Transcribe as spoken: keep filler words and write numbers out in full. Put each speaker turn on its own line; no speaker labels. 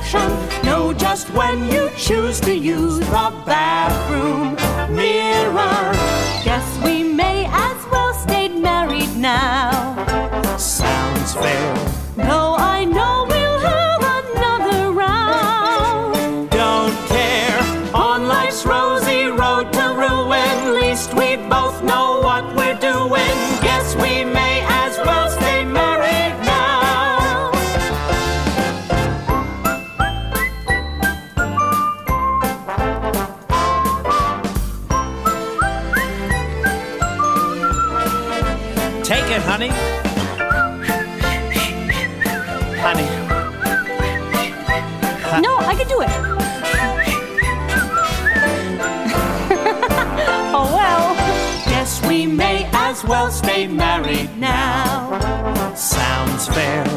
protection. Know just when you choose to use the bathroom mirror.
Guess we may as well stay married now.
Sounds fair.
Though I know we'll have another round.
Don't care. On life's rosy road to ruin, least we both know what we're doing. Guess we may as well stay married now.
Take it, honey. Honey.
No, I can do it. Oh, well.
Guess we may as well stay married now. Sounds fair.